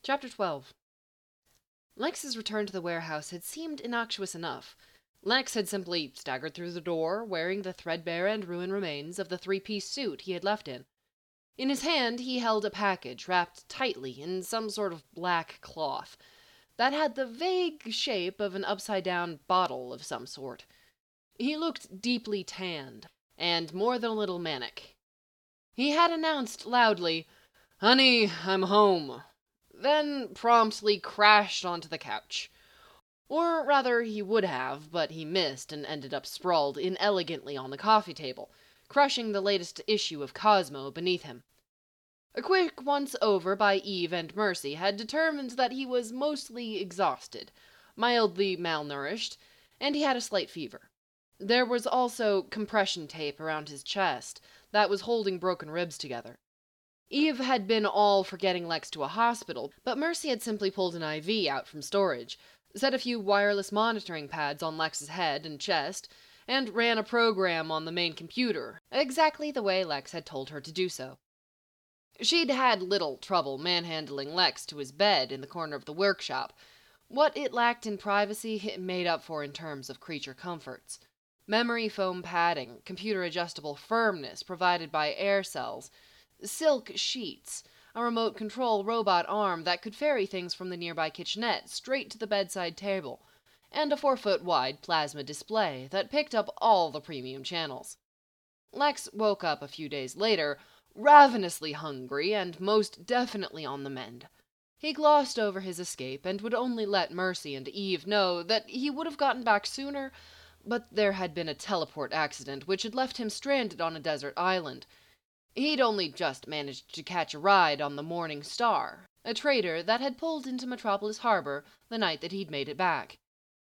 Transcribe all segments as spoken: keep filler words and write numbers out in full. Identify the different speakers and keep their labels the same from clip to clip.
Speaker 1: Chapter twelve. Lex's return to the warehouse had seemed innocuous enough. Lex had simply staggered through the door, wearing the threadbare and ruined remains of the three-piece suit he had left in. In his hand he held a package wrapped tightly in some sort of black cloth that had the vague shape of an upside-down bottle of some sort. He looked deeply tanned, and more than a little manic. He had announced loudly, "Honey, I'm home," then promptly crashed onto the couch. Or rather, he would have, but he missed and ended up sprawled inelegantly on the coffee table, crushing the latest issue of Cosmo beneath him. A quick once over by Eve and Mercy had determined that he was mostly exhausted, mildly malnourished, and he had a slight fever. There was also compression tape around his chest that was holding broken ribs together. Eve had been all for getting Lex to a hospital, but Mercy had simply pulled an I V out from storage, set a few wireless monitoring pads on Lex's head and chest, and ran a program on the main computer, exactly the way Lex had told her to do so. She'd had little trouble manhandling Lex to his bed in the corner of the workshop. What it lacked in privacy, it made up for in terms of creature comforts. Memory foam padding, computer-adjustable firmness provided by air cells, silk sheets, a remote control robot arm that could ferry things from the nearby kitchenette straight to the bedside table, and a four-foot-wide plasma display that picked up all the premium channels. Lex woke up a few days later, ravenously hungry and most definitely on the mend. He glossed over his escape and would only let Mercy and Eve know that he would have gotten back sooner, but there had been a teleport accident which had left him stranded on a desert island. He'd only just managed to catch a ride on the Morning Star, a trader that had pulled into Metropolis Harbor the night that he'd made it back.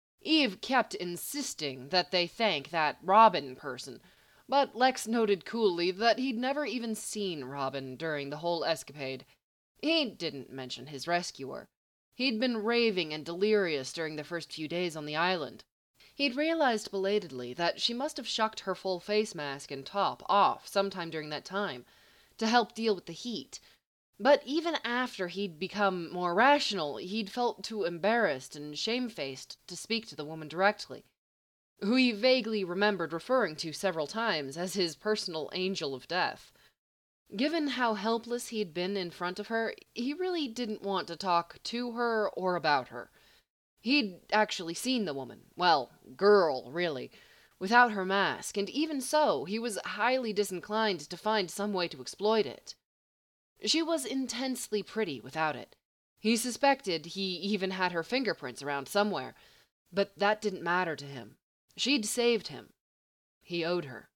Speaker 1: Eve kept insisting that they thank that Robin person, but Lex noted coolly that he'd never even seen Robin during the whole escapade. He didn't mention his rescuer. He'd been raving and delirious during the first few days on the island. He'd realized belatedly that she must have shucked her full face mask and top off sometime during that time to help deal with the heat. But even after he'd become more rational, he'd felt too embarrassed and shamefaced to speak to the woman directly, who he vaguely remembered referring to several times as his personal angel of death. Given how helpless he'd been in front of her, he really didn't want to talk to her or about her. He'd actually seen the woman, well, girl, really, without her mask, and even so, he was highly disinclined to find some way to exploit it. She was intensely pretty without it. He suspected he even had her fingerprints around somewhere, but that didn't matter to him. She'd saved him. He owed her.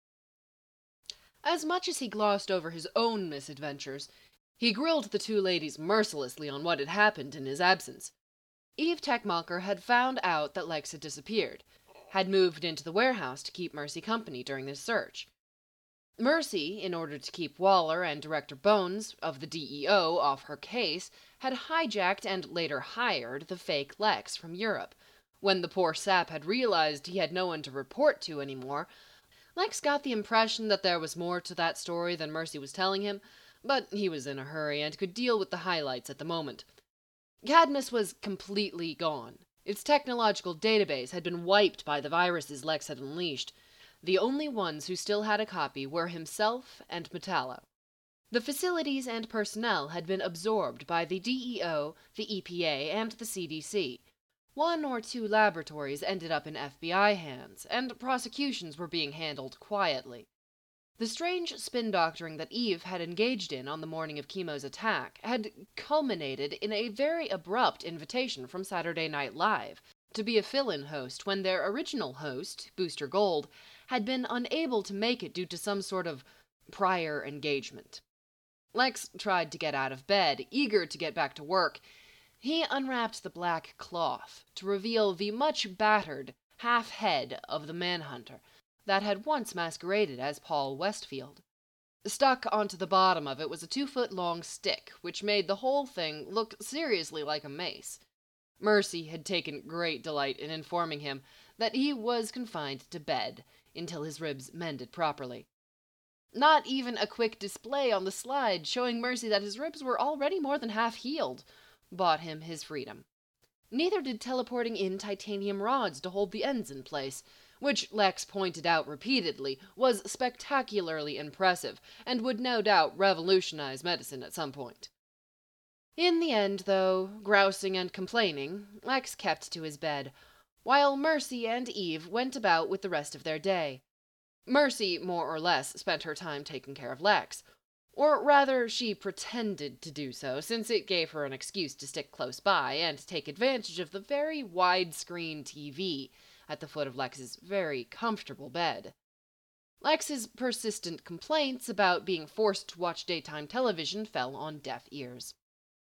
Speaker 1: As much as he glossed over his own misadventures, he grilled the two ladies mercilessly on what had happened in his absence. Eve Techmocker had found out that Lex had disappeared, had moved into the warehouse to keep Mercy company during this search. Mercy, in order to keep Waller and Director Bones of the D E O off her case, had hijacked and later hired the fake Lex from Europe. When the poor sap had realized he had no one to report to anymore, Lex got the impression that there was more to that story than Mercy was telling him, but he was in a hurry and could deal with the highlights at the moment. Cadmus was completely gone. Its technological database had been wiped by the viruses Lex had unleashed. The only ones who still had a copy were himself and Metallo. The facilities and personnel had been absorbed by the D E O, the E P A, and the C D C. One or two laboratories ended up in F B I hands, and prosecutions were being handled quietly. The strange spin-doctoring that Eve had engaged in on the morning of Chemo's attack had culminated in a very abrupt invitation from Saturday Night Live to be a fill-in host when their original host, Booster Gold, had been unable to make it due to some sort of prior engagement. Lex tried to get out of bed, eager to get back to work. He unwrapped the black cloth to reveal the much battered half-head of the Manhunter that had once masqueraded as Paul Westfield. Stuck onto the bottom of it was a two-foot-long stick, which made the whole thing look seriously like a mace. Mercy had taken great delight in informing him that he was confined to bed until his ribs mended properly. Not even a quick display on the slide showing Mercy that his ribs were already more than half healed, bought him his freedom. Neither did teleporting in titanium rods to hold the ends in place, which Lex pointed out repeatedly was spectacularly impressive and would no doubt revolutionize medicine at some point. In the end, though, grousing and complaining, Lex kept to his bed, while Mercy and Eve went about with the rest of their day. Mercy, more or less, spent her time taking care of Lex. Or rather, she pretended to do so, since it gave her an excuse to stick close by and take advantage of the very widescreen T V at the foot of Lex's very comfortable bed. Lex's persistent complaints about being forced to watch daytime television fell on deaf ears.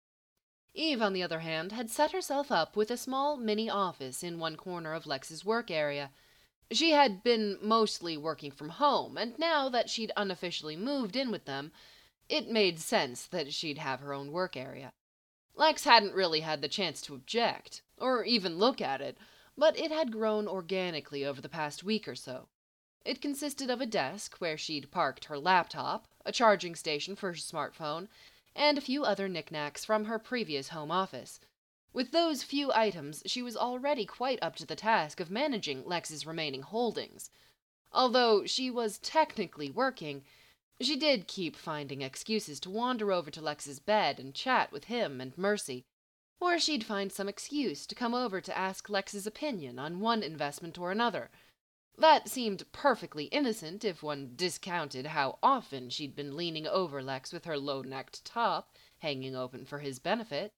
Speaker 1: Eve, on the other hand, had set herself up with a small mini office in one corner of Lex's work area. She had been mostly working from home, and now that she'd unofficially moved in with them, it made sense that she'd have her own work area. Lex hadn't really had the chance to object, or even look at it, but it had grown organically over the past week or so. It consisted of a desk where she'd parked her laptop, a charging station for her smartphone, and a few other knickknacks from her previous home office. With those few items, she was already quite up to the task of managing Lex's remaining holdings. Although she was technically working, she did keep finding excuses to wander over to Lex's bed and chat with him and Mercy, or she'd find some excuse to come over to ask Lex's opinion on one investment or another. That seemed perfectly innocent if one discounted how often she'd been leaning over Lex with her low-necked top hanging open for his benefit.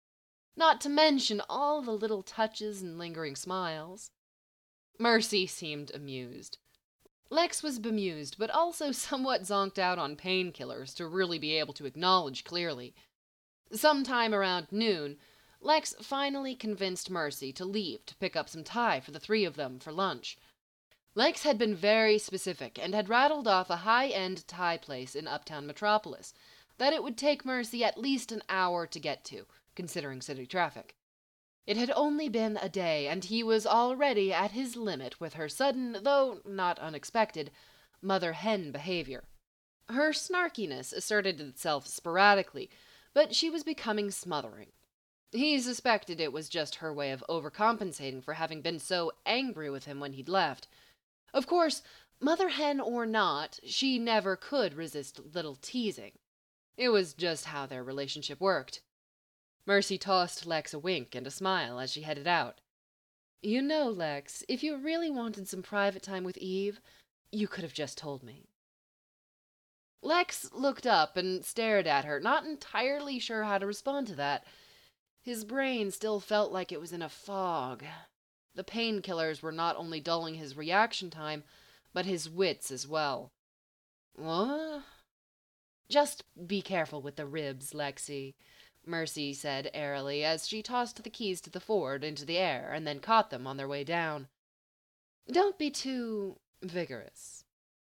Speaker 1: Not to mention all the little touches and lingering smiles. Mercy seemed amused. Lex was bemused, but also somewhat zonked out on painkillers to really be able to acknowledge clearly. Sometime around noon, Lex finally convinced Mercy to leave to pick up some Thai for the three of them for lunch. Lex had been very specific and had rattled off a high-end Thai place in uptown Metropolis that it would take Mercy at least an hour to get to, considering city traffic. It had only been a day, and he was already at his limit with her sudden, though not unexpected, mother-hen behavior. Her snarkiness asserted itself sporadically, but she was becoming smothering. He suspected it was just her way of overcompensating for having been so angry with him when he'd left. Of course, mother-hen or not, she never could resist little teasing. It was just how their relationship worked. Mercy tossed Lex a wink and a smile as she headed out. "You know, Lex, if you really wanted some private time with Eve, you could have just told me." Lex looked up and stared at her, not entirely sure how to respond to that. His brain still felt like it was in a fog. The painkillers were not only dulling his reaction time, but his wits as well. What? "Just be careful with the ribs, Lexi," Mercy said airily as she tossed the keys to the Ford into the air and then caught them on their way down. "Don't be too vigorous."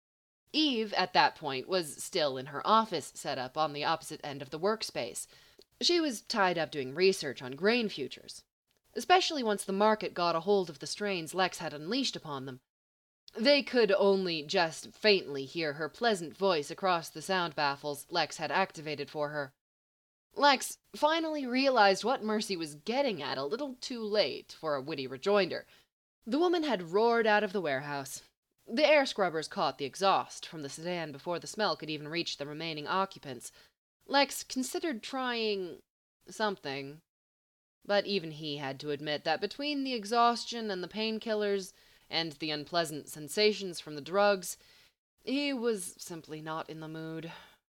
Speaker 1: Eve, at that point, was still in her office setup on the opposite end of the workspace. She was tied up doing research on grain futures, especially once the market got a hold of the strains Lex had unleashed upon them. They could only just faintly hear her pleasant voice across the sound baffles Lex had activated for her. Lex finally realized what Mercy was getting at a little too late for a witty rejoinder. The woman had roared out of the warehouse. The air scrubbers caught the exhaust from the sedan before the smell could even reach the remaining occupants. Lex considered trying something, but even he had to admit that between the exhaustion and the painkillers and the unpleasant sensations from the drugs, he was simply not in the mood.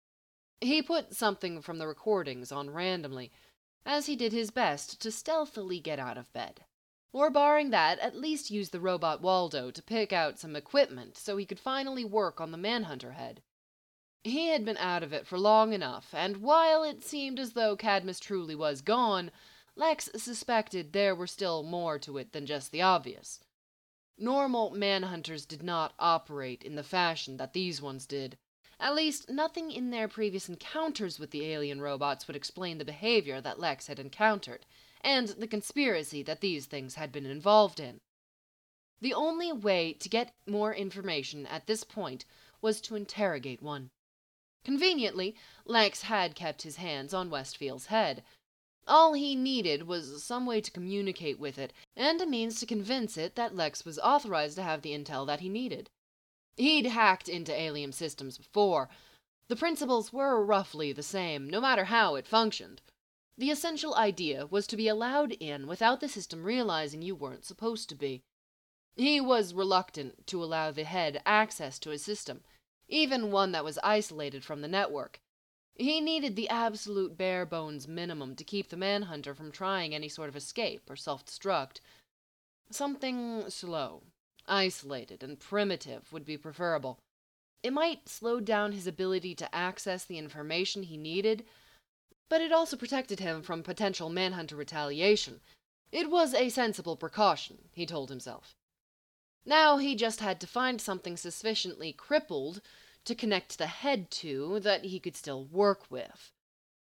Speaker 1: He put something from the recordings on randomly, as he did his best to stealthily get out of bed. Or barring that, at least use the robot Waldo to pick out some equipment so he could finally work on the Manhunter head. He had been out of it for long enough, and while it seemed as though Cadmus truly was gone, Lex suspected there were still more to it than just the obvious. Normal Manhunters did not operate in the fashion that these ones did. At least, nothing in their previous encounters with the alien robots would explain the behavior that Lex had encountered, and the conspiracy that these things had been involved in. The only way to get more information at this point was to interrogate one. Conveniently, Lex had kept his hands on Westfield's head. All he needed was some way to communicate with it, and a means to convince it that Lex was authorized to have the intel that he needed. He'd hacked into alien systems before. The principles were roughly the same, no matter how it functioned. The essential idea was to be allowed in without the system realizing you weren't supposed to be. He was reluctant to allow the head access to his system, even one that was isolated from the network. He needed the absolute bare-bones minimum to keep the Manhunter from trying any sort of escape or self-destruct. Something slow, isolated, and primitive would be preferable. It might slow down his ability to access the information he needed, but it also protected him from potential Manhunter retaliation. It was a sensible precaution, he told himself. Now he just had to find something sufficiently crippled to connect the head to that he could still work with.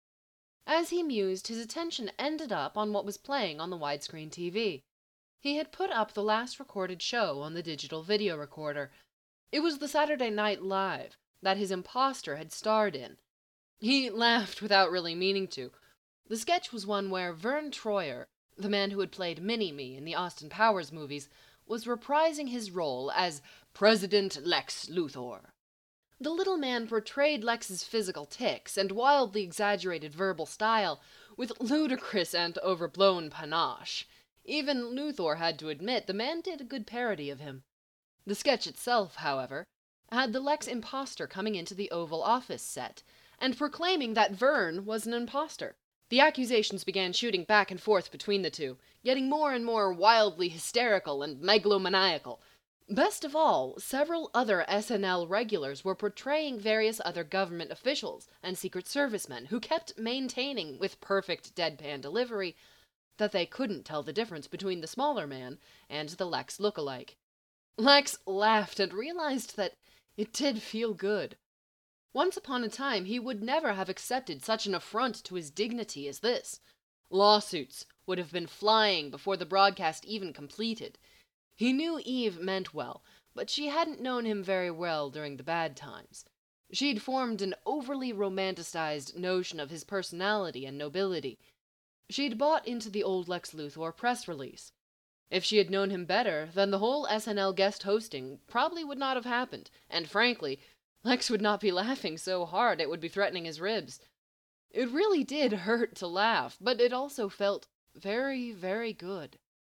Speaker 1: As he mused, his attention ended up on what was playing on the widescreen T V. He had put up the last recorded show on the digital video recorder. It was the Saturday Night Live that his imposter had starred in. He laughed without really meaning to. The sketch was one where Vern Troyer, the man who had played Mini-Me in the Austin Powers movies, was reprising his role as President Lex Luthor. The little man portrayed Lex's physical tics and wildly exaggerated verbal style with ludicrous and overblown panache. Even Luthor had to admit the man did a good parody of him. The sketch itself, however, had the Lex imposter coming into the Oval Office set and proclaiming that Vern was an imposter. The accusations began shooting back and forth between the two, getting more and more wildly hysterical and megalomaniacal. Best of all, several other S N L regulars were portraying various other government officials and Secret Servicemen who kept maintaining, with perfect deadpan delivery, that they couldn't tell the difference between the smaller man and the Lex look-alike. Lex laughed and realized that it did feel good. Once upon a time, he would never have accepted such an affront to his dignity as this. Lawsuits would have been flying before the broadcast even completed. He knew Eve meant well, but she hadn't known him very well during the bad times. She'd formed an overly romanticized notion of his personality and nobility. She'd bought into the old Lex Luthor press release. If she had known him better, then the whole S N L guest hosting probably would not have happened, and frankly, Lex would not be laughing so hard it would be threatening his ribs. It really did hurt to laugh, but it also felt very, very good.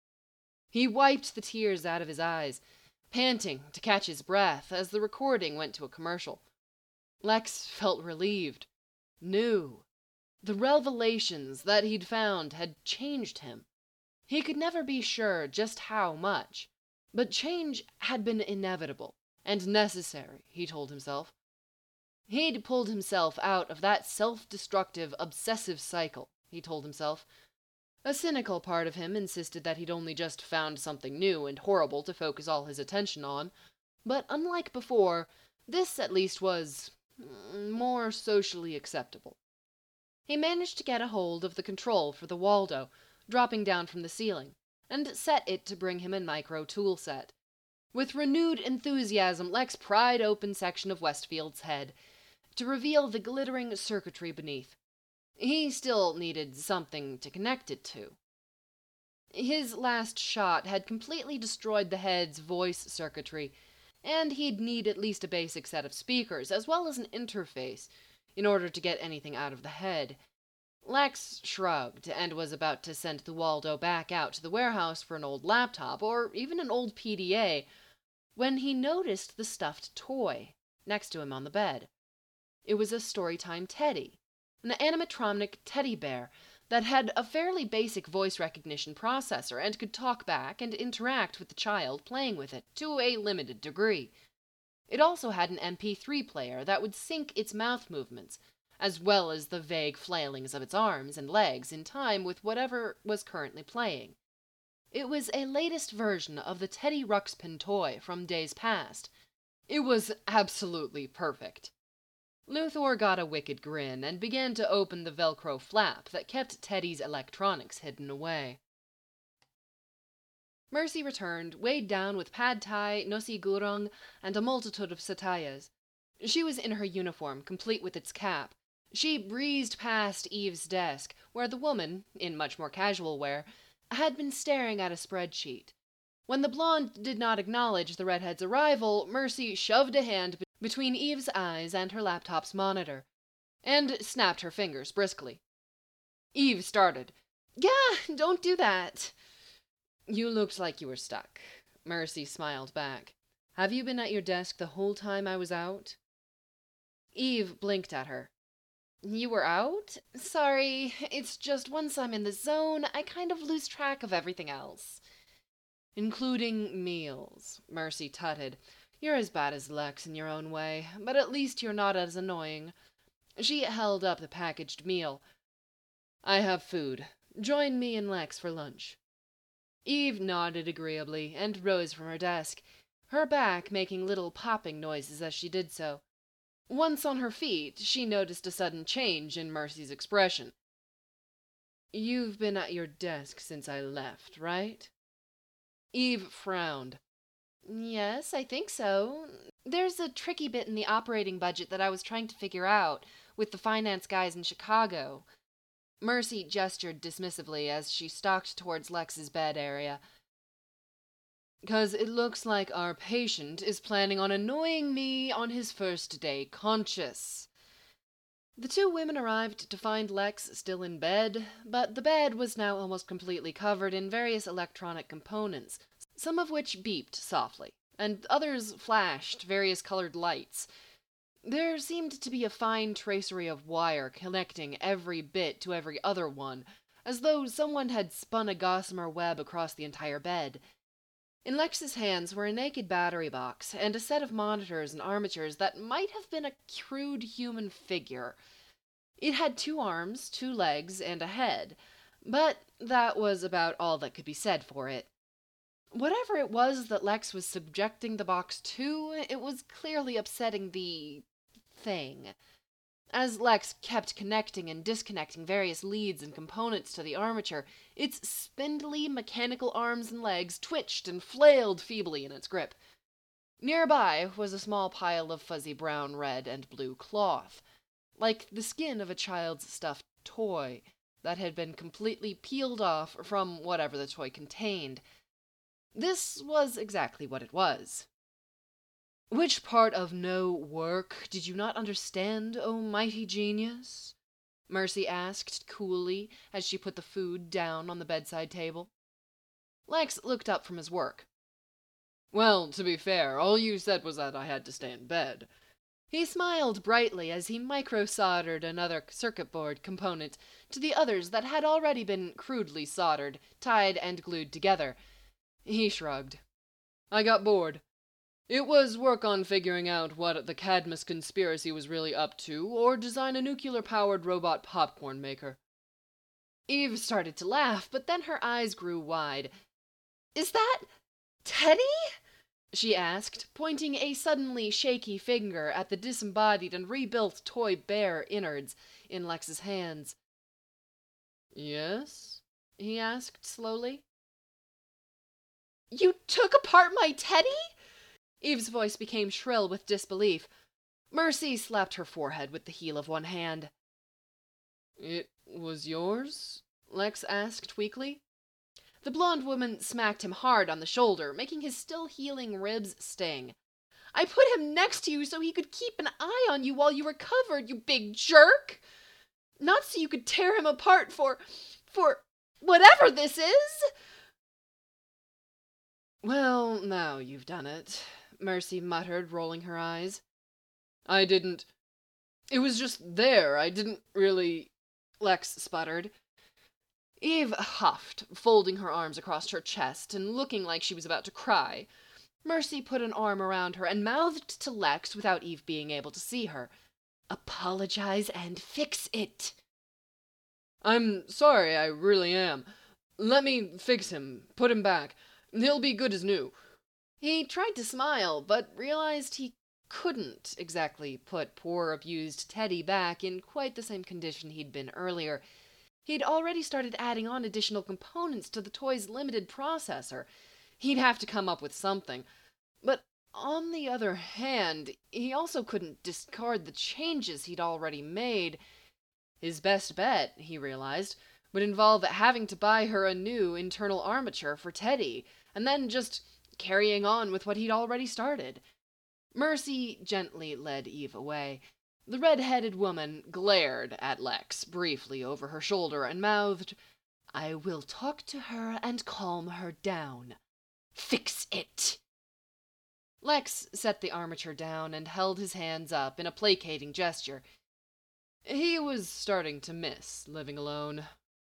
Speaker 1: He wiped the tears out of his eyes, panting to catch his breath as the recording went to a commercial. Lex felt relieved, new. The revelations that he'd found had changed him. He could never be sure just how much, but change had been inevitable and necessary, he told himself. He'd pulled himself out of that self-destructive, obsessive cycle, he told himself. A cynical part of him insisted that he'd only just found something new and horrible to focus all his attention on, but unlike before, this at least was more socially acceptable. He managed to get a hold of the control for the Waldo, dropping down from the ceiling, and set it to bring him a micro tool set. With renewed enthusiasm, Lex pried open section of Westfield's head to reveal the glittering circuitry beneath. He still needed something to connect it to. His last shot had completely destroyed the head's voice circuitry, and he'd need at least a basic set of speakers, as well as an interface, in order to get anything out of the head. Lex shrugged and was about to send the Waldo back out to the warehouse for an old laptop, or even an old P D A, when he noticed the stuffed toy next to him on the bed. It was a Storytime Teddy, an animatronic teddy bear that had a fairly basic voice recognition processor and could talk back and interact with the child playing with it to a limited degree. It also had an M P three player that would sync its mouth movements, as well as the vague flailings of its arms and legs in time with whatever was currently playing. It was a latest version of the Teddy Ruxpin toy from days past. It was absolutely perfect. Luthor got a wicked grin and began to open the Velcro flap that kept Teddy's electronics hidden away. Mercy returned, weighed down with pad thai, nasi goreng, and a multitude of satayas. She was in her uniform, complete with its cap, She breezed past Eve's desk, where the woman, in much more casual wear, had been staring at a spreadsheet. When the blonde did not acknowledge the redhead's arrival, Mercy shoved a hand between Eve's eyes and her laptop's monitor, and snapped her fingers briskly. Eve started. Yeah, don't do that. You looked like you were stuck. Mercy smiled back. Have you been at your desk the whole time I was out? Eve blinked at her. You were out? Sorry, it's just once I'm in the zone, I kind of lose track of everything else. Including meals, Mercy tutted. You're as bad as Lex in your own way, but at least you're not as annoying. She held up the packaged meal. I have food. Join me and Lex for lunch. Eve nodded agreeably and rose from her desk, her back making little popping noises as she did so. Once on her feet, she noticed a sudden change in Mercy's expression. You've been at your desk since I left, right? Eve frowned. Yes, I think so. There's a tricky bit in the operating budget that I was trying to figure out with the finance guys in Chicago. Mercy gestured dismissively as she stalked towards Lex's bed area. Because it looks like our patient is planning on annoying me on his first day conscious. The two women arrived to find Lex still in bed, but the bed was now almost completely covered in various electronic components, some of which beeped softly, and others flashed various colored lights. There seemed to be a fine tracery of wire connecting every bit to every other one, as though someone had spun a gossamer web across the entire bed. In Lex's hands were a naked battery box and a set of monitors and armatures that might have been a crude human figure. It had two arms, two legs, and a head, but that was about all that could be said for it. Whatever it was that Lex was subjecting the box to, it was clearly upsetting the thing. As Lex kept connecting and disconnecting various leads and components to the armature, its spindly mechanical arms and legs twitched and flailed feebly in its grip. Nearby was a small pile of fuzzy brown, red, and blue cloth, like the skin of a child's stuffed toy that had been completely peeled off from whatever the toy contained. This was exactly what it was. Which part of no work did you not understand, O mighty genius? Mercy asked coolly as she put the food down on the bedside table. Lex looked up from his work. Well, to be fair, all you said was that I had to stay in bed. He smiled brightly as he micro-soldered another circuit board component to the others that had already been crudely soldered, tied, and glued together. He shrugged. I got bored. It was work on figuring out what the Cadmus conspiracy was really up to, or design a nuclear-powered robot popcorn maker. Eve started to laugh, but then her eyes grew wide. Is that Teddy? She asked, pointing a suddenly shaky finger at the disembodied and rebuilt toy bear innards in Lex's hands. Yes? He asked slowly. You took apart my Teddy? Eve's voice became shrill with disbelief. Mercy slapped her forehead with the heel of one hand. It was yours? Lex asked weakly. The blonde woman smacked him hard on the shoulder, making his still-healing ribs sting. I put him next to you so he could keep an eye on you while you recovered, you big jerk! Not so you could tear him apart for... for... whatever this is! Well, now you've done it, Mercy muttered, rolling her eyes. I didn't... It was just there. I didn't really... Lex sputtered. Eve huffed, folding her arms across her chest and looking like she was about to cry. Mercy put an arm around her and mouthed to Lex without Eve being able to see her. Apologize and fix it. I'm sorry, I really am. Let me fix him, put him back. He'll be good as new. He tried to smile, but realized he couldn't exactly put poor abused Teddy back in quite the same condition he'd been earlier. He'd already started adding on additional components to the toy's limited processor. He'd have to come up with something. But on the other hand, he also couldn't discard the changes he'd already made. His best bet, he realized, would involve having to buy her a new internal armature for Teddy, and then just carrying on with what he'd already started. Mercy gently led Eve away. The red-headed woman glared at Lex briefly over her shoulder and mouthed, "I will talk to her and calm her down. Fix it!" Lex set the armature down and held his hands up in a placating gesture. He was starting to miss living alone.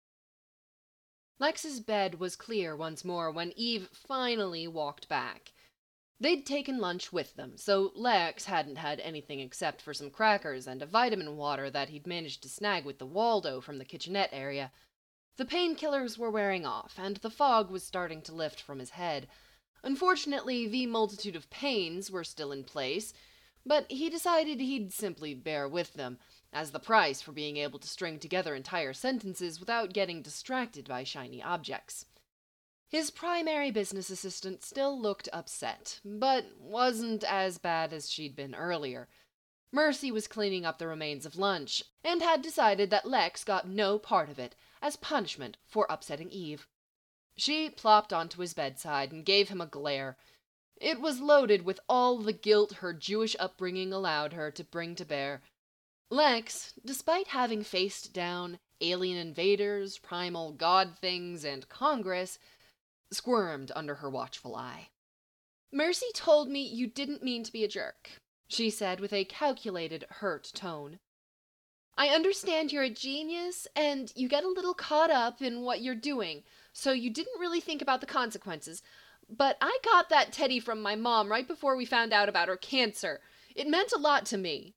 Speaker 1: Lex's bed was clear once more when Eve finally walked back. They'd taken lunch with them, so Lex hadn't had anything except for some crackers and a vitamin water that he'd managed to snag with the Waldo from the kitchenette area. The painkillers were wearing off, and the fog was starting to lift from his head. Unfortunately, the multitude of pains were still in place, but he decided he'd simply bear with them, as the price for being able to string together entire sentences without getting distracted by shiny objects. His primary business assistant still looked upset, but wasn't as bad as she'd been earlier. Mercy was cleaning up the remains of lunch, and had decided that Lex got no part of it, as punishment for upsetting Eve. She plopped onto his bedside and gave him a glare. It was loaded with all the guilt her Jewish upbringing allowed her to bring to bear. Lex, despite having faced down alien invaders, primal god things, and Congress, squirmed under her watchful eye. "Mercy told me you didn't mean to be a jerk," she said with a calculated, hurt tone. "I understand you're a genius, and you get a little caught up in what you're doing, so you didn't really think about the consequences. But I got that teddy from my mom right before we found out about her cancer. It meant a lot to me."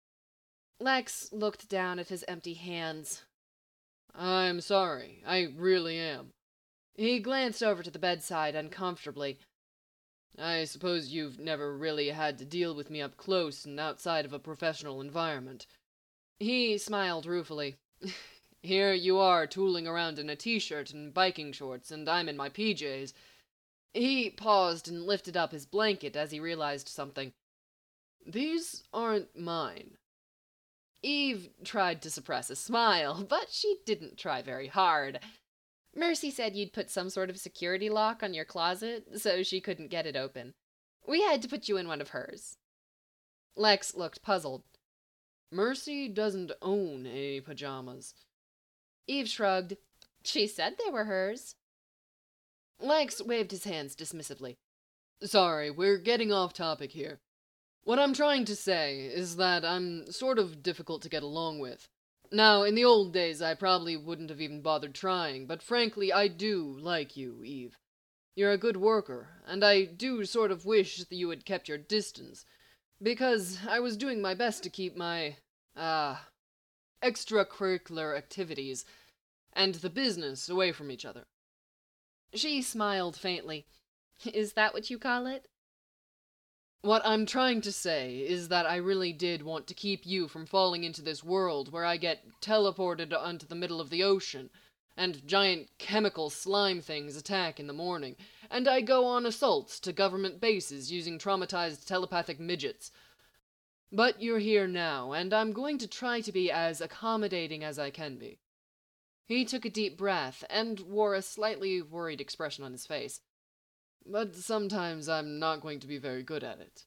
Speaker 1: Lex looked down at his empty hands. "I'm sorry. I really am." He glanced over to the bedside uncomfortably. "I suppose you've never really had to deal with me up close and outside of a professional environment." He smiled ruefully. "Here you are tooling around in a t-shirt and biking shorts, and I'm in my P Js. He paused and lifted up his blanket as he realized something. "These aren't mine." Eve tried to suppress a smile, but she didn't try very hard. "Mercy said you'd put some sort of security lock on your closet, so she couldn't get it open. We had to put you in one of hers." Lex looked puzzled. "Mercy doesn't own any pajamas." Eve shrugged. "She said they were hers." Lex waved his hands dismissively. "Sorry, we're getting off topic here. What I'm trying to say is that I'm sort of difficult to get along with. Now, in the old days, I probably wouldn't have even bothered trying, but frankly, I do like you, Eve. You're a good worker, and I do sort of wish that you had kept your distance, because I was doing my best to keep my, ah, uh, extracurricular activities and the business away from each other." She smiled faintly. "Is that what you call it?" "What I'm trying to say is that I really did want to keep you from falling into this world where I get teleported onto the middle of the ocean, and giant chemical slime things attack in the morning, and I go on assaults to government bases using traumatized telepathic midgets. But you're here now, and I'm going to try to be as accommodating as I can be." He took a deep breath and wore a slightly worried expression on his face. "But sometimes I'm not going to be very good at it."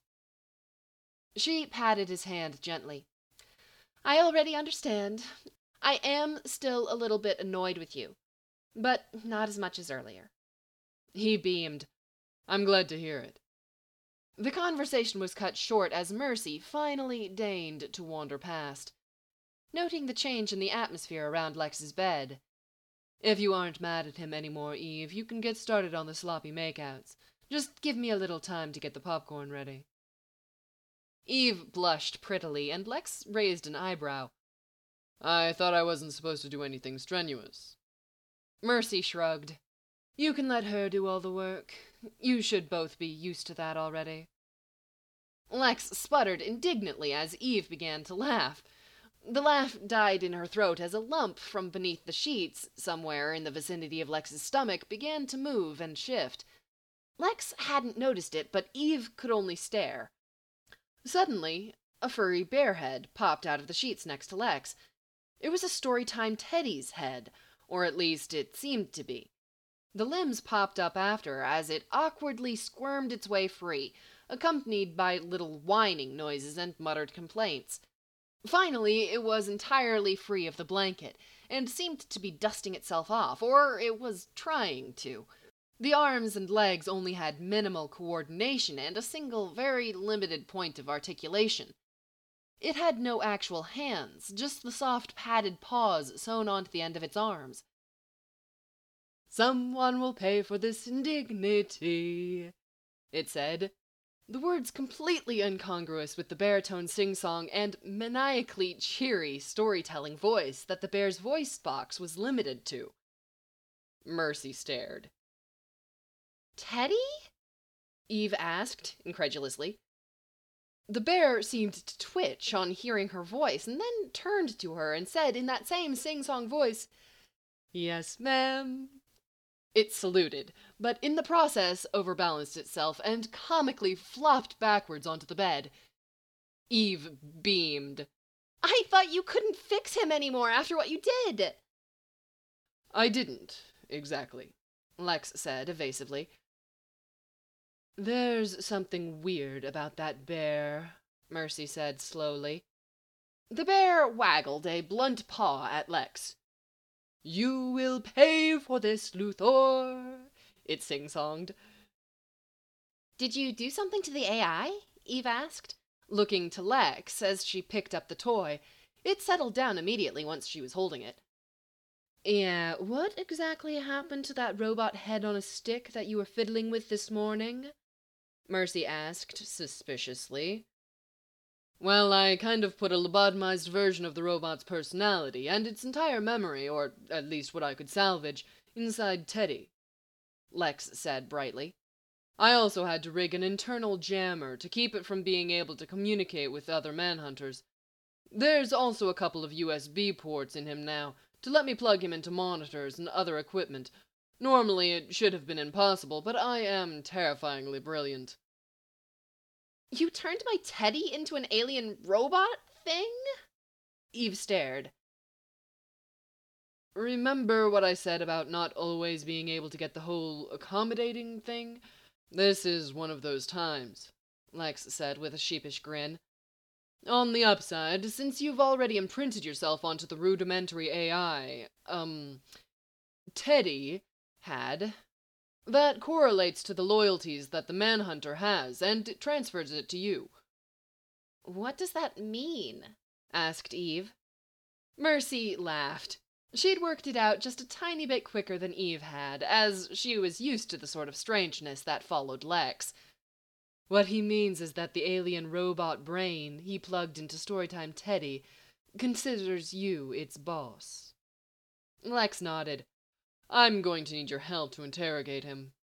Speaker 1: She patted his hand gently. "I already understand. I am still a little bit annoyed with you, but not as much as earlier." He beamed. "I'm glad to hear it." The conversation was cut short as Mercy finally deigned to wander past. Noting the change in the atmosphere around Lex's bed, "If you aren't mad at him anymore, Eve, you can get started on the sloppy makeouts. Just give me a little time to get the popcorn ready." Eve blushed prettily, and Lex raised an eyebrow. "I thought I wasn't supposed to do anything strenuous." Mercy shrugged. "You can let her do all the work. You should both be used to that already." Lex sputtered indignantly as Eve began to laugh. The laugh died in her throat as a lump from beneath the sheets, somewhere in the vicinity of Lex's stomach, began to move and shift. Lex hadn't noticed it, but Eve could only stare. Suddenly, a furry bear head popped out of the sheets next to Lex. It was a Storytime Teddy's head, or at least it seemed to be. The limbs popped up after as it awkwardly squirmed its way free, accompanied by little whining noises and muttered complaints. Finally, it was entirely free of the blanket, and seemed to be dusting itself off, or it was trying to. The arms and legs only had minimal coordination and a single, very limited point of articulation. It had no actual hands, just the soft padded paws sewn onto the end of its arms. "Someone will pay for this indignity," it said. The words completely incongruous with the baritone sing-song and maniacally cheery storytelling voice that the bear's voice box was limited to. Mercy stared. "Teddy?" Eve asked, incredulously. The bear seemed to twitch on hearing her voice, and then turned to her and said in that same sing-song voice, "Yes, ma'am." It saluted, but in the process overbalanced itself and comically flopped backwards onto the bed. Eve beamed. "I thought you couldn't fix him anymore after what you did." "I didn't, exactly," Lex said evasively. "There's something weird about that bear," Mercy said slowly. The bear waggled a blunt paw at Lex. "You will pay for this, Luthor," it sing-songed. "Did you do something to the A I?" Eve asked, looking to Lex as she picked up the toy. It settled down immediately once she was holding it. "Yeah, what exactly happened to that robot head on a stick that you were fiddling with this morning?" Mercy asked suspiciously. "Well, I kind of put a lobotomized version of the robot's personality, and its entire memory, or at least what I could salvage, inside Teddy," Lex said brightly. "I also had to rig an internal jammer to keep it from being able to communicate with other manhunters. There's also a couple of U S B ports in him now, to let me plug him into monitors and other equipment. Normally it should have been impossible, but I am terrifyingly brilliant." "You turned my Teddy into an alien robot thing?" Eve stared. "Remember what I said about not always being able to get the whole accommodating thing? This is one of those times," Lex said with a sheepish grin. "On the upside, since you've already imprinted yourself onto the rudimentary A I, um, Teddy had, that correlates to the loyalties that the Manhunter has, and it transfers it to you." "What does that mean?" asked Eve. Mercy laughed. She'd worked it out just a tiny bit quicker than Eve had, as she was used to the sort of strangeness that followed Lex. "What he means is that the alien robot brain he plugged into Storytime Teddy considers you its boss." Lex nodded. "I'm going to need your help to interrogate him.